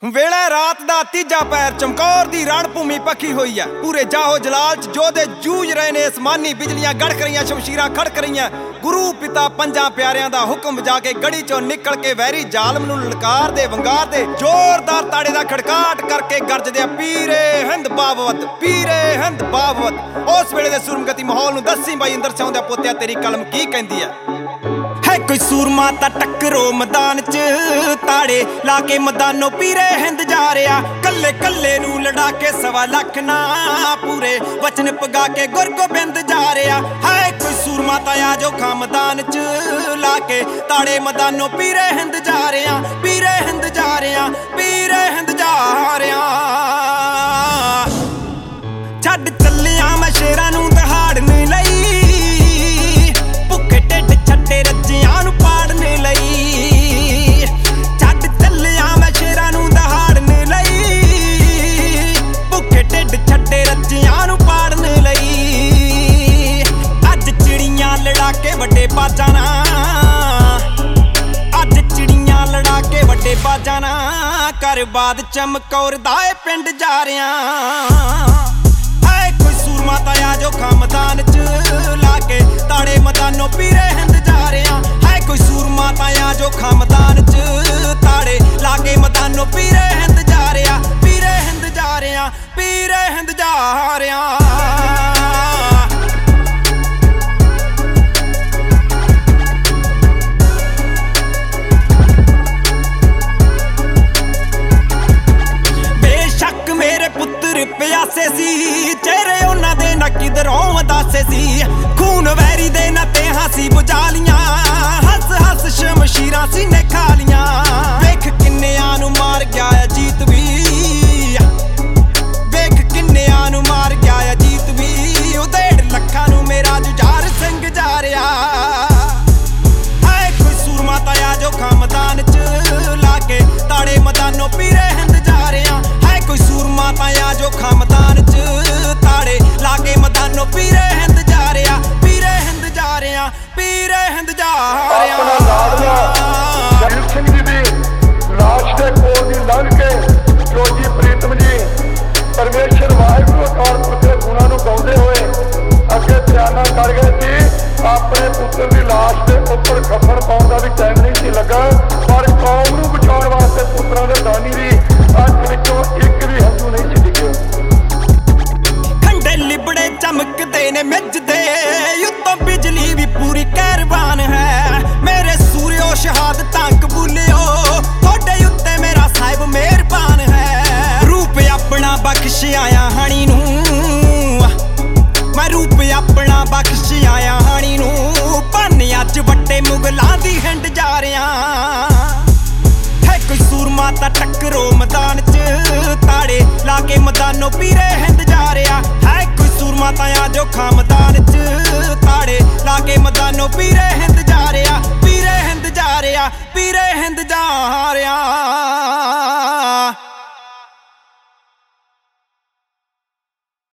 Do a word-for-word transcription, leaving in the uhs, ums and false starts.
ਵੇਲੇ ਰਾਤ ਦਾ ਤੀਜਾ ਪੈਰ ਚਮਕੌਰ ਦੀ ਰਣ ਭੂਮੀ ਪੱਕੀ ਹੋਈ ਹੈ। ਪੂਰੇ ਜਾਹੋ ਜਲਾਲ ਚ ਜੋਧੇ ਜੂਝ ਰਹੇ ਨੇ। ਅਸਮਾਨੀ ਬਿਜਲੀਆਂ ਗੜਕ ਰਹੀਆਂ, ਸ਼ਮਸ਼ੀਰਾਂ ਖੜਕ ਰਹੀਆਂ। ਗੁਰੂ ਪਿਤਾ ਪੰਜਾਂ ਪਿਆਰਿਆਂ ਦਾ ਹੁਕਮ ਵਜਾ ਕੇ ਗੜੀ ਚੋਂ ਨਿਕਲ ਕੇ ਵੈਰੀ ਜ਼ਾਲਮ ਨੂੰ ਲਲਕਾਰ ਦੇ ਵੰਗਾਰ ਦੇ ਜ਼ੋਰਦਾਰ ਤਾੜੇ ਦਾ ਖੜਕਾਟ ਕਰਕੇ ਗਰਜਦੇ ਆ ਪੀਰੇ ਹਿੰਦ ਬਾਬਵਤ, ਪੀਰੇ ਹਿੰਦ ਬਾਬਵਤ। ਉਸ ਵੇਲੇ ਦੇ ਸੁਰਮਗਤੀ ਮਾਹੌਲ ਨੂੰ ਦੱਸੀ ਬਾਈ ਇੰਦਰ ਸਿਉਂ ਦਾ ਪੋਤਿਆ ਤੇਰੀ ਕਲਮ ਕੀ ਕਹਿੰਦੀ ਹੈ। है कोई सूरमा ता टक्करो मैदान च ताड़े लाके मैदानों पीरे हिंद जा रहा। कल्ले कल्ले नू लड़ा के सवा लख ना पूरे वचन पगा के गुर गोबिंद जा रहा। है कोई सूरमा ता आ जो खा मैदान च लाके ताड़े मैदानों पीरे हिंद जा रहा, पीरे हिंद जा रहा, पीरे हिंद जा रहा। छड्ड चलिया मैं शेरां नू दहाड़न लई, भुखे ढिड छड्डे रज्जियां नू पाड़न लई। छड्ड चलिया मैं शेरां नू दहाड़न लई, भुखे ढिड छड्डे रज्जियां नू पाड़न लई। अज चिड़ियां लड़ा के वड्डे बाजां ना, अज चिड़ियां लड़ा के वड्डे बाजां ना कर बाद चमकौर दा पिंड जा रहा। माता आ जो खा मैदान च लाके ताड़े मैदानों पीरे हिंद जा रहा। है कोई सूर माता आ जो खा मैदान च ताड़े लाके मैदानों पीरे हिंद जा रहा, पीरे हिंद जा रहा, पीरे हिंद जा रहा। बेशक मेरे पुत्र प्यासे सी, चेहरे उन्हां दे ना किधरों उदासे सी। खून वैरी दे नाते हासी बुझा लियां, हस हस शमशीरां सीने खा लियां। वेख किन्नेआं नू मार गया अजीत भी, वेख किन्नेआं नू मार गया अजीत भी। ओ डेढ़ लखां नू मेरा जुझार सिंह जा रहा। है कोई सूर माता आ जो खा मैदान च लाके ताड़े मैदानों पीरे हिंद जा रहा। है कोई सूर माता आ जो खा मैदान च ताड़े लाके मैदानों पीरे हिंद जा रहा, पीरे हिंद जा रहा, पीरे हिंद जा रहा। ਜਗਤ ਸਿੰਘ ਜੀ ਦੀ ਲਾਸ਼ ਦੇ ਕੋਲ ਦੀ ਲੰਘ ਕੇ ਜੋਜੀ ਪ੍ਰੀਤਮ ਜੀ ਪਰਮੇਸ਼ਰ ਵਾਹਿਗੁਰੂ ਅਕਾਲ ਪੁਰਖ ਦੇ ਗੁਣਾਂ ਨੂੰ ਗਾਉਂਦੇ ਹੋਏ ਅੱਗੇ ਬਿਆਨਾ ਕਰ ਗਏ ਸੀ। ਆਪਣੇ ਪੁੱਤਰ ਦੀ ਲਾਸ਼ ਦੇ ਉੱਪਰ ਖੱਫਣ ਪਾਉਣ ਦਾ ਵੀ ਟਾਈਮ ਨਹੀਂ ਸੀ ਲੱਗਾ, ਪਰ ਕੌਮ ਨੂੰ ਬਚਾਉਣ ਵਾਸਤੇ ਪੁੱਤਰਾਂ ਦੇ ਦਾਨੀ ਦੀ ਅੱਖ ਵਿੱਚੋਂ ਇੱਕ ਵੀ ਹੰਝੂ ਨਹੀਂ ਸੀ ਡਿੱਗਿਆ। ਖੰਡੇ ਲਿਬੜੇ ਚਮਕਦੇ ਨੇ ਮਿੱਝਦੇ, ਉੱਤੋਂ ਬਿਜਲੀ ਵੀ ਪੂਰੀ ਕਹਿਰਬਾਨ ਹੈ। ਮੇਰੇ ਸੂਰਿਓ ਸ਼ਹਾਦਤਾਂ ਕਬੂਲਿਓ, ਤੁਹਾਡੇ ਉੱਤੇ ਮੇਰਾ ਸਾਹਿਬ ਮਿਹਰਬਾਨ ਹੈ। ਰੂਪ ਆਪਣਾ ਬਖਸ਼ ਆਇਆ ਹਾਣੀ ਨੂੰ, ਮੈਂ ਰੂਪ ਆਪਣਾ ਬਖਸ਼ ਆਇਆ ਹਾਣੀ ਨੂੰ। ਭੰਨ ਅੱਜ ਵੱਡੇ ਮੁਗਲਾਂ ਦੀ ਹਿੰਡ ਜਾ ਰਿਹਾ। ਹੈ ਕੋਈ ਸੂਰਮਾ ਤਾਂ ਟੱਕਰੋ ਮੈਦਾਨ ਚ ਤਾੜੇ ਲਾਕੇ ਮੈਦਾਨੋਂ ਪੀਰੇ ਹਿੰਦ ਜਾ ਰਿਹਾ। ਹੈ ਕੋਈ ਸੂਰਮਾ ਤਾਂ ਆ ਜੋ ਖਾ ਮੈਦਾਨ ਚ ਤਾੜੇ ਲਾਕੇ ਮੈਦਾਨੋਂ ਪੀਰੇ ਹਿੰਦ ਜਾ ਰਿਹਾ, ਪੀਰੇ ਹਿੰਦ ਜਾ ਰਿਹਾ, ਪੀਰੇ ਹਿੰਦ ਜਾ ਰਿਹਾ।